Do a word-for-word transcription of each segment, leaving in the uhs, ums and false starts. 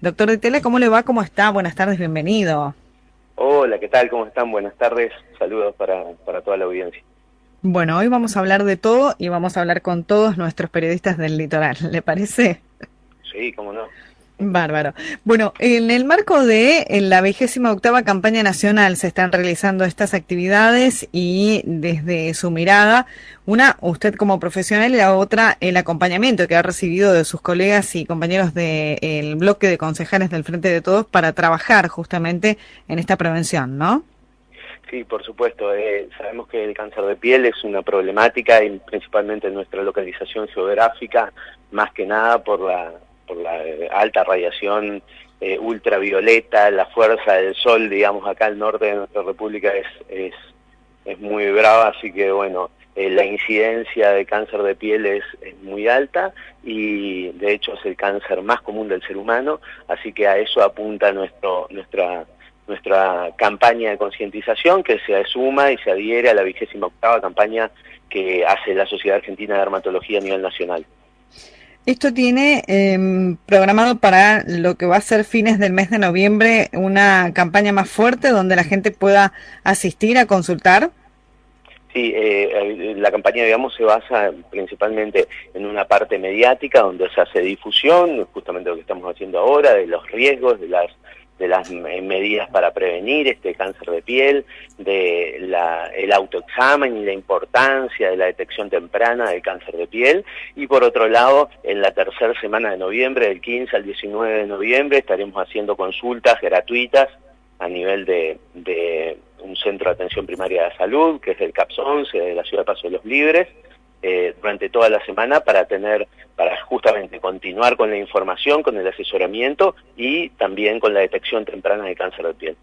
Doctor Ditela, ¿cómo le va? ¿Cómo está? Buenas tardes, bienvenido. Hola, ¿qué tal? ¿Cómo están? Buenas tardes. Saludos para, para toda la audiencia. Bueno, hoy vamos a hablar de todo y vamos a hablar con todos nuestros periodistas del litoral, ¿le parece? Sí, cómo no. Bárbaro. Bueno, en el marco de en la vigésima octava campaña nacional se están realizando estas actividades y desde su mirada, una, usted como profesional y la otra, el acompañamiento que ha recibido de sus colegas y compañeros del bloque de concejales del Frente de Todos para trabajar justamente en esta prevención, ¿no? Sí, por supuesto. Eh, sabemos que el cáncer de piel es una problemática y principalmente en nuestra localización geográfica, más que nada por la, por la alta radiación eh, ultravioleta, la fuerza del sol, digamos, acá al norte de nuestra república es, es, es muy brava, así que bueno, eh, la incidencia de cáncer de piel es, es muy alta y de hecho es el cáncer más común del ser humano, así que a eso apunta nuestro, nuestra nuestra campaña de concientización que se suma y se adhiere a la vigésima octava campaña que hace la Sociedad Argentina de Dermatología a nivel nacional. Esto tiene eh, programado para lo que va a ser fines del mes de noviembre una campaña más fuerte donde la gente pueda asistir a consultar. Sí, eh, la campaña, digamos, se basa principalmente en una parte mediática donde se hace difusión, justamente lo que estamos haciendo ahora, de los riesgos, de las de las medidas para prevenir este cáncer de piel, de la, el autoexamen y la importancia de la detección temprana del cáncer de piel. Y por otro lado, en la tercera semana de noviembre, del quince al diecinueve de noviembre, estaremos haciendo consultas gratuitas a nivel de, de un centro de atención primaria de salud, que es el CAPS once de la ciudad de Paso de los Libres, eh, durante toda la semana para tener, para justamente continuar con la información, con el asesoramiento y también con la detección temprana de cáncer de piel.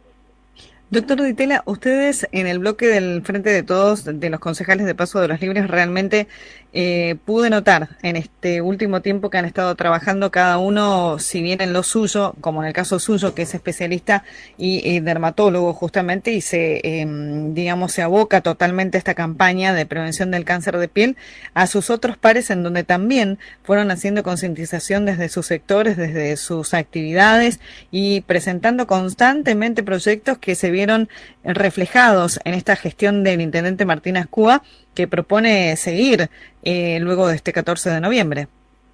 Doctor Ditela, ustedes en el bloque del Frente de Todos, de los concejales de Paso de los Libres, realmente eh, pude notar en este último tiempo que han estado trabajando cada uno, si bien en lo suyo, como en el caso suyo, que es especialista y, y dermatólogo justamente, y se, eh, digamos, se aboca totalmente a esta campaña de prevención del cáncer de piel, a sus otros pares en donde también fueron haciendo concientización desde sus sectores, desde sus actividades y presentando constantemente proyectos que se vieron reflejados en esta gestión del intendente Martín Ascúa, que propone seguir eh, luego de este catorce de noviembre.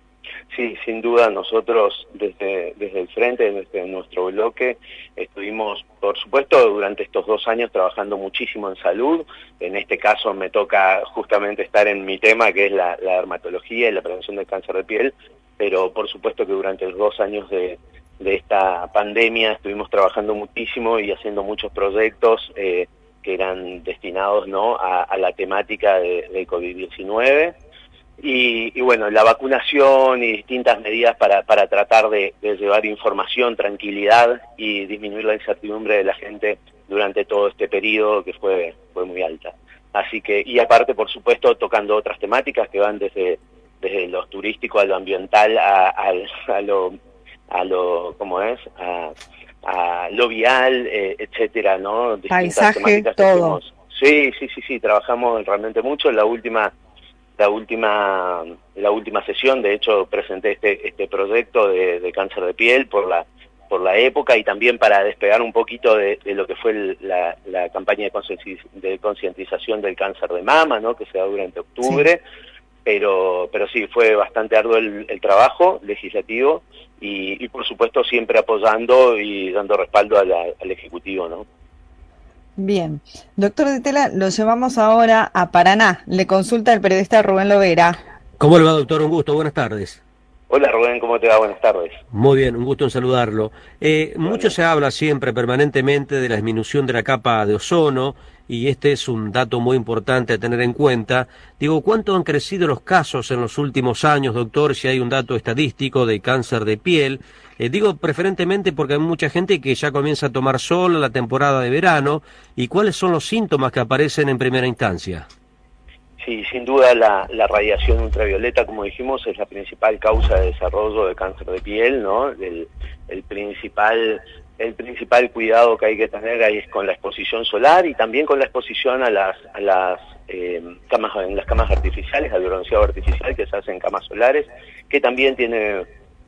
Sí, sin duda nosotros desde, desde el frente, desde nuestro bloque, estuvimos, por supuesto, durante estos dos años trabajando muchísimo en salud. En este caso me toca justamente estar en mi tema, que es la, la dermatología y la prevención del cáncer de piel, pero por supuesto que durante los dos años de, de esta pandemia estuvimos trabajando muchísimo y haciendo muchos proyectos eh, que eran destinados, ¿no?, a, a la temática de, de COVID diecinueve. Y, y bueno, la vacunación y distintas medidas para, para tratar de, de llevar información, tranquilidad y disminuir la incertidumbre de la gente durante todo este periodo que fue, fue muy alta. Así que, y aparte, por supuesto, tocando otras temáticas que van desde, desde lo turístico a lo ambiental, a, a, a lo, a lo, ¿cómo es?, a, a lo vial, eh, etcétera, ¿no? Distintas Paisaje, temáticas que todo. fuimos. Sí, sí, sí, sí, trabajamos realmente mucho. La última La última, la última sesión, de hecho, presenté este, este proyecto de, de cáncer de piel por la, por la época y también para despegar un poquito de, de lo que fue el, la, la campaña de concientización del cáncer de mama, ¿no?, que se da durante octubre. Sí. Pero, pero sí, fue bastante arduo el, el trabajo legislativo y, y, por supuesto, siempre apoyando y dando respaldo a la, al Ejecutivo, ¿no? Bien. Doctor Ditela, lo llevamos ahora a Paraná. Le consulta el periodista Rubén Lovera. ¿Cómo le va, doctor? Un gusto, buenas tardes. Hola Rubén, ¿cómo te va? Buenas tardes. Muy bien, un gusto en saludarlo. Eh, Bueno. Mucho se habla siempre, permanentemente, de la disminución de la capa de ozono, y este es un dato muy importante a tener en cuenta. Digo, ¿cuánto han crecido los casos en los últimos años, doctor, si hay un dato estadístico de cáncer de piel? Eh, digo preferentemente porque hay mucha gente que ya comienza a tomar sol en la temporada de verano, ¿y cuáles son los síntomas que aparecen en primera instancia? Sí, sin duda la, la radiación ultravioleta, como dijimos, es la principal causa de desarrollo de cáncer de piel, ¿no? El, el principal el principal cuidado que hay que tener ahí es con la exposición solar y también con la exposición a las a las eh, camas en las camas artificiales, al bronceado artificial que se hace en camas solares, que también tiene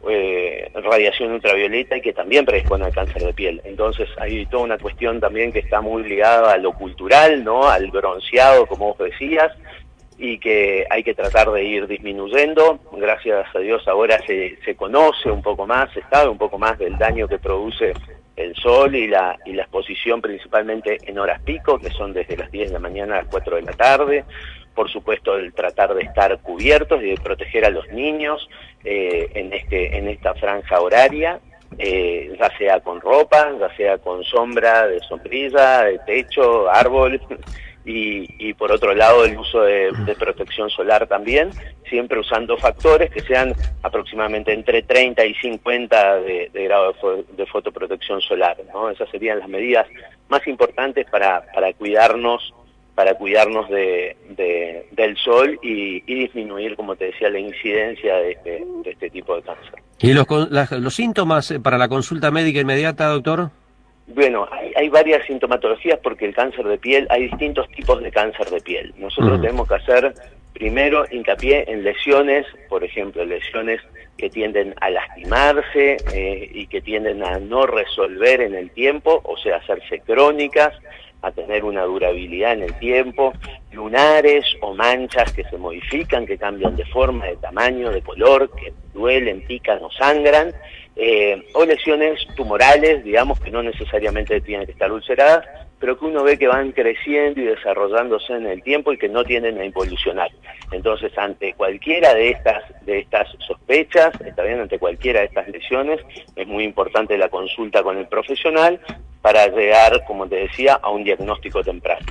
eh, radiación ultravioleta y que también predispone al cáncer de piel. Entonces hay toda una cuestión también que está muy ligada a lo cultural, ¿no? Al bronceado, como vos decías, y que hay que tratar de ir disminuyendo. Gracias a Dios ahora se, se conoce un poco más, se sabe un poco más del daño que produce el sol y la, y la exposición principalmente en horas pico, que son desde las diez de la mañana a las cuatro de la tarde. Por supuesto, el tratar de estar cubiertos y de proteger a los niños eh, en, este, en esta franja horaria, eh, ya sea con ropa, ya sea con sombra, de sombrilla, de techo, árbol. Y, y por otro lado el uso de, de protección solar también, siempre usando factores que sean aproximadamente entre treinta y cincuenta de, de grado de, fo, de fotoprotección solar, ¿no? Esas serían las medidas más importantes para, para cuidarnos para cuidarnos de, de, del sol y, y disminuir, como te decía, la incidencia de este, de este tipo de cáncer. ¿Y los, las, los síntomas para la consulta médica inmediata, doctor? Bueno, hay, hay varias sintomatologías porque el cáncer de piel, hay distintos tipos de cáncer de piel. Nosotros uh-huh. tenemos que hacer primero hincapié en lesiones, por ejemplo, lesiones que tienden a lastimarse eh, y que tienden a no resolver en el tiempo, o sea, hacerse crónicas, a tener una durabilidad en el tiempo, lunares o manchas que se modifican, que cambian de forma, de tamaño, de color, que duelen, pican o sangran, eh, o lesiones tumorales, digamos, que no necesariamente tienen que estar ulceradas, pero que uno ve que van creciendo y desarrollándose en el tiempo y que no tienden a involucionar. Entonces, ante cualquiera de estas de estas sospechas, está bien, ante cualquiera de estas lesiones, es muy importante la consulta con el profesional para llegar, como te decía, a un diagnóstico temprano.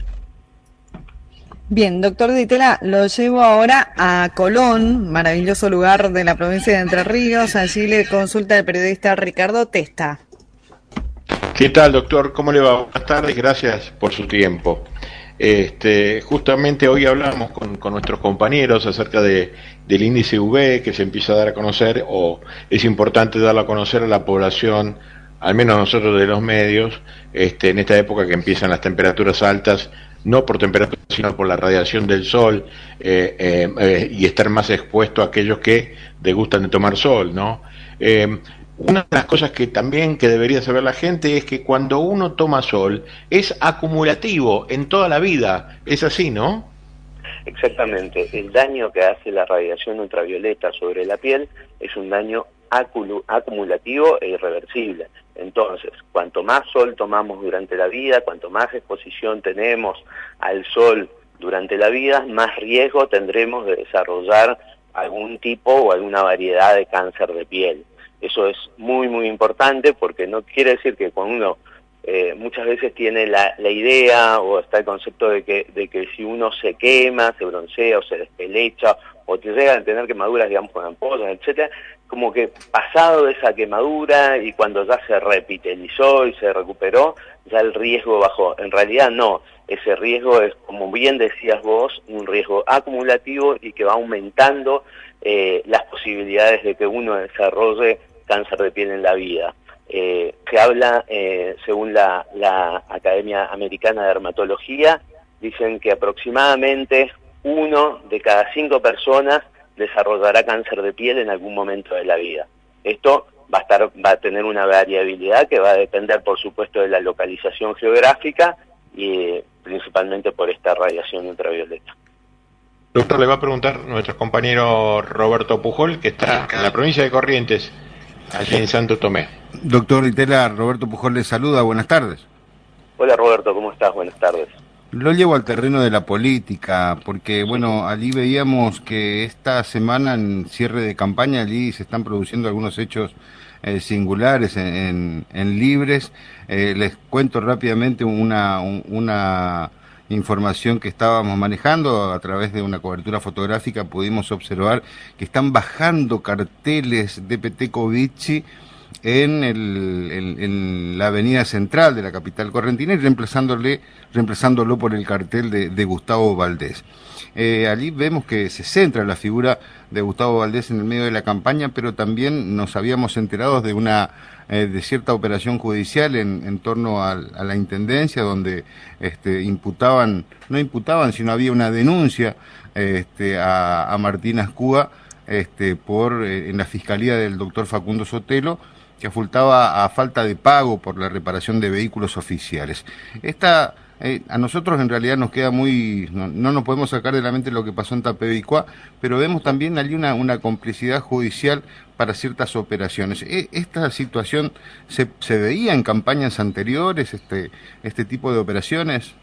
Bien, doctor Ditela, lo llevo ahora a Colón, maravilloso lugar de la provincia de Entre Ríos. Allí le consulta el periodista Ricardo Testa. ¿Qué tal, doctor? ¿Cómo le va? Buenas tardes, gracias por su tiempo. Este, justamente hoy hablamos con, con nuestros compañeros acerca de, del índice U V que se empieza a dar a conocer, o es importante darlo a conocer a la población, al menos nosotros de los medios, este, en esta época que empiezan las temperaturas altas, no por temperatura, sino por la radiación del sol, eh, eh, eh, y estar más expuesto a aquellos que degustan de tomar sol, ¿no? Eh, Una de las cosas que también que debería saber la gente es que cuando uno toma sol es acumulativo en toda la vida, es así, ¿no? Exactamente, el daño que hace la radiación ultravioleta sobre la piel es un daño acumulativo e irreversible. Entonces, cuanto más sol tomamos durante la vida, cuanto más exposición tenemos al sol durante la vida, más riesgo tendremos de desarrollar algún tipo o alguna variedad de cáncer de piel. Eso es muy, muy importante porque no quiere decir que cuando uno eh, muchas veces tiene la, la idea o está el concepto de que, de que si uno se quema, se broncea o se despelecha o te llegan a tener quemaduras, digamos, con ampollas, etcétera, como que pasado de esa quemadura y cuando ya se repitelizó y se recuperó, ya el riesgo bajó. En realidad no, ese riesgo es, como bien decías vos, un riesgo acumulativo y que va aumentando eh, las posibilidades de que uno desarrolle cáncer de piel en la vida. Eh, se habla, eh, según la, la Academia Americana de Dermatología, dicen que aproximadamente uno de cada cinco personas desarrollará cáncer de piel en algún momento de la vida. Esto va a estar, va a tener una variabilidad que va a depender, por supuesto, de la localización geográfica y eh, principalmente por esta radiación ultravioleta. Doctor, le va a preguntar nuestro compañero Roberto Pujol, que está en la provincia de Corrientes, allí en Santo Tomé. Doctor Ditela, Roberto Pujol le saluda, buenas tardes. Hola Roberto, ¿cómo estás? Buenas tardes. Lo llevo al terreno de la política, porque bueno, allí veíamos que esta semana en cierre de campaña allí se están produciendo algunos hechos eh, singulares en, en, en Libres. Eh, les cuento rápidamente una, un, una información que estábamos manejando a través de una cobertura fotográfica. Pudimos observar que están bajando carteles de Petecovici en, el, en, en la avenida central de la capital correntina y reemplazándole, reemplazándolo por el cartel de, de Gustavo Valdés. Eh, allí vemos que se centra la figura de Gustavo Valdés en el medio de la campaña, pero también nos habíamos enterado de una eh, de cierta operación judicial en, en torno a, a la intendencia, donde este, imputaban, no imputaban, sino había una denuncia este, a, a Martín Ascúa este, por eh, en la fiscalía del doctor Facundo Sotelo, que apuntaba a falta de pago por la reparación de vehículos oficiales. Esta, eh, a nosotros en realidad nos queda muy, no, no nos podemos sacar de la mente lo que pasó en Tapebicuá, pero vemos también allí una, una complicidad judicial para ciertas operaciones. E, ¿Esta situación se, se veía en campañas anteriores, este, este tipo de operaciones?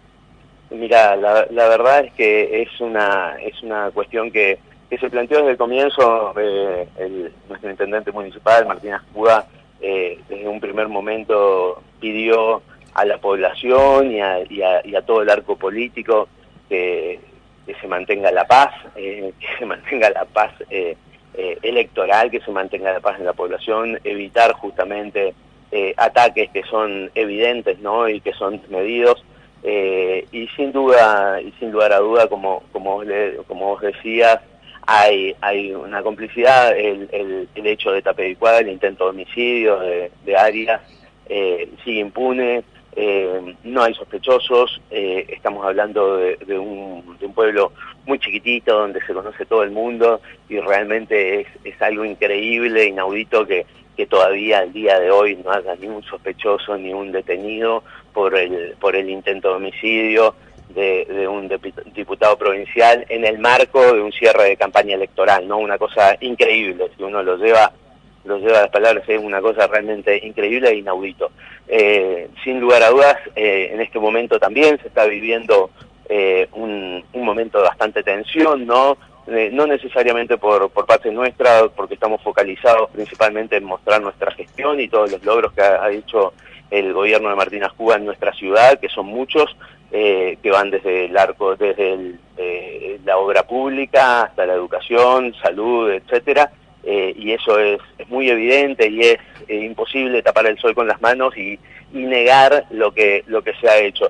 Mira, la, la verdad es que es una, es una cuestión que que se planteó desde el comienzo. eh, el, nuestro intendente municipal, Martín Ascuda, eh, desde un primer momento pidió a la población y a, y a, y a todo el arco político que, que se mantenga la paz, eh, que se mantenga la paz eh, eh, electoral, que se mantenga la paz en la población, evitar justamente eh, ataques que son evidentes, ¿no?, y que son desmedidos. Eh, y sin duda, y sin lugar a duda, como, como, le, como vos decías, Hay, hay una complicidad. El, el, el hecho de Tapebicuá, el intento de homicidio de, de Arias, eh, sigue impune, eh, no hay sospechosos, eh, estamos hablando de, de, un, de un pueblo muy chiquitito donde se conoce todo el mundo y realmente es, es algo increíble, inaudito que, que todavía al día de hoy no haya ni un sospechoso ni un detenido por el, por el intento de homicidio De, de un diputado provincial en el marco de un cierre de campaña electoral, ¿no? Una cosa increíble, si uno lo lleva, lo lleva a las palabras, es una cosa realmente increíble e inaudito. Eh, sin lugar a dudas, eh, en este momento también se está viviendo eh, un, un momento de bastante tensión, ¿no? Eh, no necesariamente por, por parte nuestra, porque estamos focalizados principalmente en mostrar nuestra gestión y todos los logros que ha, ha hecho el gobierno de Martín Ascuda en nuestra ciudad, que son muchos, eh, que van desde el arco, desde el, eh, la obra pública hasta la educación, salud, etcétera, eh, y eso es, es muy evidente y es eh, imposible tapar el sol con las manos y, y negar lo que lo que se ha hecho.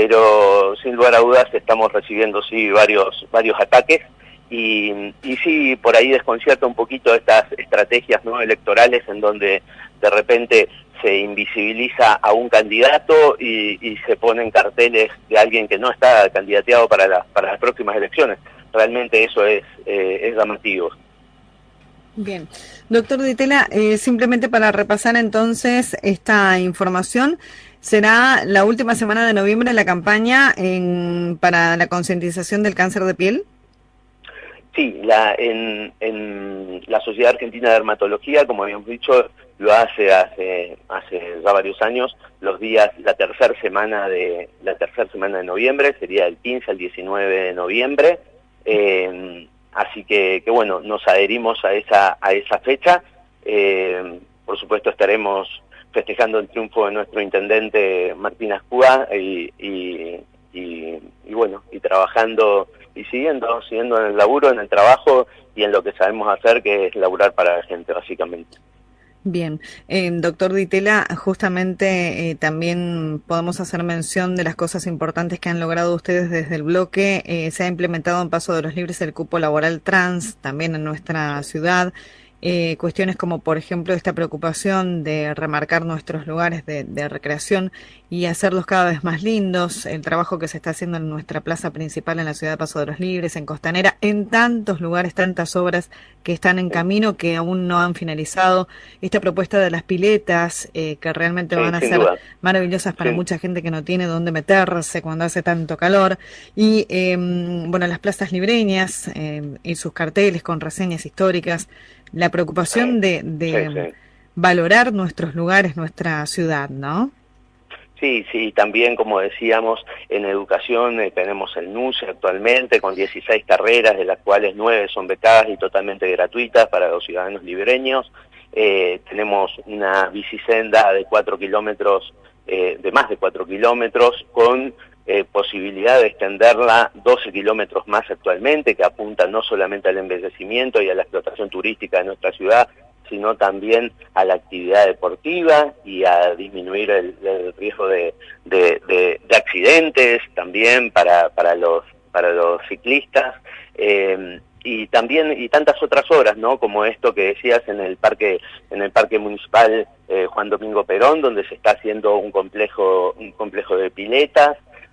Pero sin lugar a dudas estamos recibiendo sí varios varios ataques y, y sí por ahí desconcierta un poquito estas estrategias, ¿no?, electorales en donde de repente se invisibiliza a un candidato y, y se ponen carteles de alguien que no está candidateado para, la, para las próximas elecciones. Realmente eso es, eh, es llamativo. Bien. Doctor Ditela, eh, simplemente para repasar entonces esta información, ¿será la última semana de noviembre la campaña en, para la concientización del cáncer de piel? Sí, la, en, en la Sociedad Argentina de Dermatología, como habíamos dicho, lo hace hace hace ya varios años, los días, la tercera semana de la tercera semana de noviembre, sería del quince al diecinueve de noviembre, eh, así que, que bueno, nos adherimos a esa a esa fecha. Eh, por supuesto estaremos festejando el triunfo de nuestro intendente Martín Ascuda y, y, y, y bueno, y trabajando y siguiendo, siguiendo en el laburo, en el trabajo y en lo que sabemos hacer, que es laburar para la gente, básicamente. Bien, eh, doctor Ditela, justamente eh, también podemos hacer mención de las cosas importantes que han logrado ustedes desde el bloque. Eh, se ha implementado en Paso de los Libres el cupo laboral trans, también en nuestra ciudad. Eh, cuestiones como, por ejemplo, esta preocupación de remarcar nuestros lugares de, de recreación y hacerlos cada vez más lindos, el trabajo que se está haciendo en nuestra plaza principal en la ciudad de Paso de los Libres, en Costanera, en tantos lugares, tantas obras que están en camino que aún no han finalizado, esta propuesta de las piletas eh, que realmente sí, van a ser duda. maravillosas para sí. mucha gente que no tiene dónde meterse cuando hace tanto calor, y eh, bueno, las plazas libreñas eh, y sus carteles con reseñas históricas, la preocupación de, de sí, sí. valorar nuestros lugares, nuestra ciudad, ¿no? Sí, sí, también como decíamos, en educación eh, tenemos el N U C E actualmente con dieciséis carreras, de las cuales nueve son becadas y totalmente gratuitas para los ciudadanos libreños. Eh, tenemos una bicisenda de cuatro kilómetros, eh, de más de cuatro kilómetros, con eh, posibilidad de extenderla doce kilómetros más actualmente, que apunta no solamente al embellecimiento y a la explotación turística de nuestra ciudad, sino también a la actividad deportiva y a disminuir el, el riesgo de, de, de, de accidentes también para, para, los, para los ciclistas, eh, y también y tantas otras obras, ¿no?, como esto que decías en el parque en el parque municipal eh, Juan Domingo Perón, donde se está haciendo un complejo un complejo de piletas,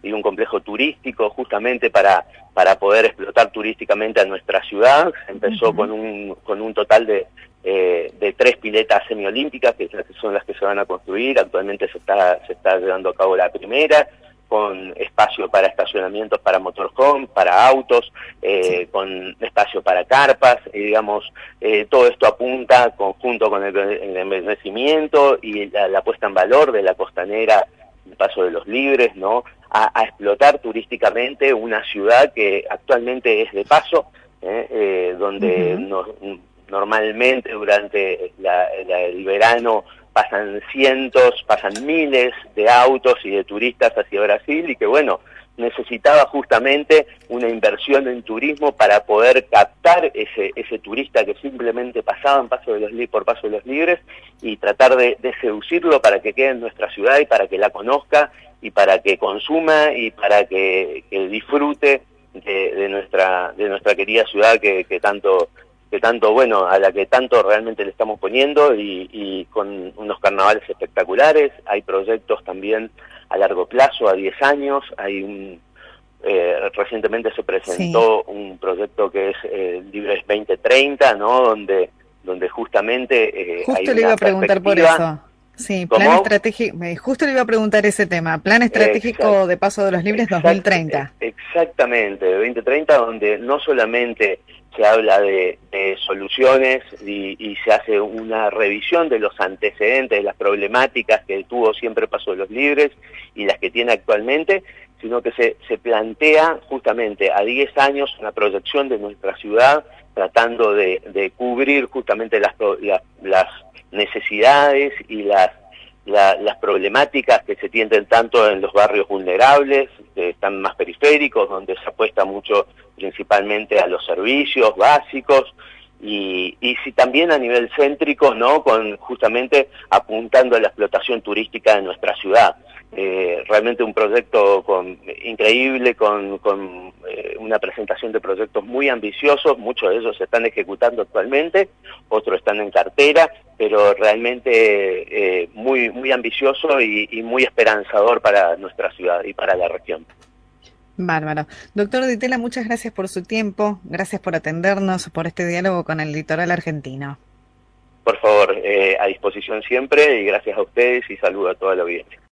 y un complejo turístico justamente para, para poder explotar turísticamente a nuestra ciudad. Empezó uh-huh. con un, con un total de, eh, de tres piletas semiolímpicas, que son las que se van a construir. Actualmente se está, se está llevando a cabo la primera, con espacio para estacionamientos para motorhome, para autos, eh, con espacio para carpas, y digamos, eh, todo esto apunta, conjunto con el, el envejecimiento y la, la puesta en valor de la costanera, el Paso de los Libres, ¿no?, a, a explotar turísticamente una ciudad que actualmente es de paso, eh, eh, donde uh-huh. no, normalmente durante la, la, el verano pasan cientos, pasan miles de autos y de turistas hacia Brasil, y que bueno, necesitaba justamente una inversión en turismo para poder captar ese ese turista que simplemente pasaba en Paso de los, por Paso de los Libres, y tratar de, de seducirlo para que quede en nuestra ciudad y para que la conozca y para que consuma y para que, que disfrute de, de nuestra de nuestra querida ciudad que, que tanto que tanto, bueno, a la que tanto realmente le estamos poniendo, y, y con unos carnavales espectaculares. Hay proyectos también a largo plazo, a diez años, hay un, eh, recientemente se presentó sí. un proyecto que es eh, Libres veinte treinta, ¿no?, donde, donde justamente eh, Justo hay le una iba a preguntar por eso. Sí, plan estratégico, justo le iba a preguntar ese tema, plan estratégico Exacto. de Paso de los Libres Exacto. dos mil treinta. Exactamente, de veinte treinta, donde no solamente se habla de, de soluciones y, y se hace una revisión de los antecedentes, de las problemáticas que tuvo siempre Paso de los Libres y las que tiene actualmente, sino que se, se plantea justamente a diez años una proyección de nuestra ciudad, tratando de, de cubrir justamente las, las, las necesidades y las, la, las problemáticas que se tienden tanto en los barrios vulnerables, que están más periféricos, donde se apuesta mucho principalmente a los servicios básicos, y, y si también a nivel céntrico, ¿no?, con justamente apuntando a la explotación turística de nuestra ciudad. Eh, realmente un proyecto con, increíble, con, con eh, una presentación de proyectos muy ambiciosos. Muchos de ellos se están ejecutando actualmente, otros están en cartera, pero realmente eh, muy, muy ambicioso y, y muy esperanzador para nuestra ciudad y para la región. Bárbaro. Doctor Di Tella, muchas gracias por su tiempo, gracias por atendernos, por este diálogo con el litoral argentino. Por favor, eh, a disposición siempre, y gracias a ustedes, y saludo a toda la audiencia.